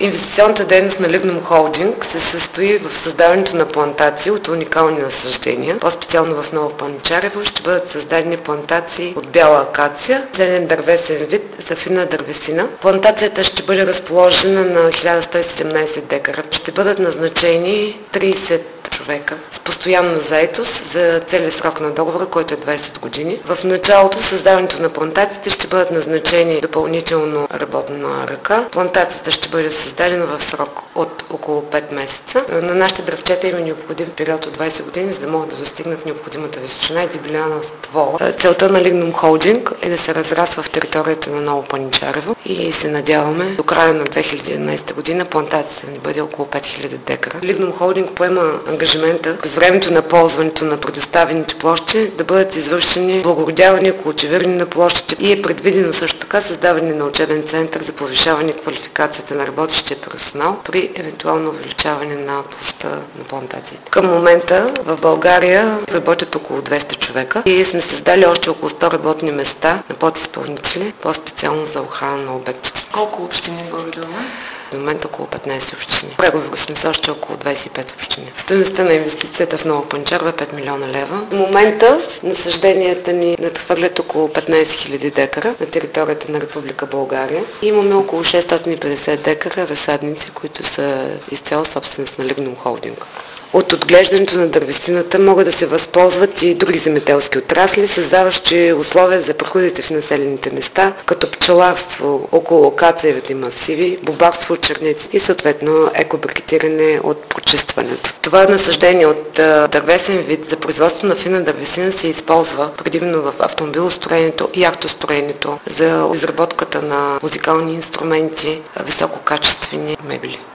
Инвестиционната дейност на Lignum Holding се състои в създаването на плантации от уникални насаждения. По-специално в Ново Паничарево ще бъдат създадени плантации от бяла акация, зелен дървесен вид за финна дървесина. Плантацията ще бъде разположена на 1117 декара. Ще бъдат назначени 30 човека с постоянна заетост за целия срок на договора, който е 20 години. В началото създаването на плантациите ще бъдат назначени допълнително работна ръка. Плантацията ще бъде създадена в срок от около 5 месеца. На нашите дръвчета има необходим период от 20 години, за да могат да достигнат необходимата височина и дебелина на ствола. Целта на Lignum Holding е да се разраства в територията на Ново Паничарево и се надяваме до края на 2011 година плантацията ни бъде около 5000 декара. Lignum Holding поема ангажимента през времето на ползването на предоставените площи да бъдат извършени благородяване, култивиране на площите и е предвидено също така създаване на учебен център за повишаване квалификацията на работещия персонал при евентуално увеличаване на площа на плантациите. Към момента в България работят около 200 човека и сме създали още около 100 работни места на подизпълнители, по-специално за охрана на обектите. Колко общини горе-долу? В момента около 15 общини. Преговори сме с още около 25 общини. Стойността на инвестицията в Ново Паничарево е 5 милиона лева. В момента насажденията ни надхвърлят около 15 000 декара на територията на Република България. Имаме около 650 декара разсадници, които са изцяло собственост на Lignum Holding. От отглеждането на дървесината могат да се възползват и други земеделски отрасли, създаващи условия за приходите в населените места, като пчеларство около акациевите масиви, бобарство от черници и съответно екобрикетиране от прочистването. Това насаждение от дървесен вид за производство на финна дървесина се използва предимно в автомобилостроенето и яхтостроенето за изработката на музикални инструменти, висококачествени мебели.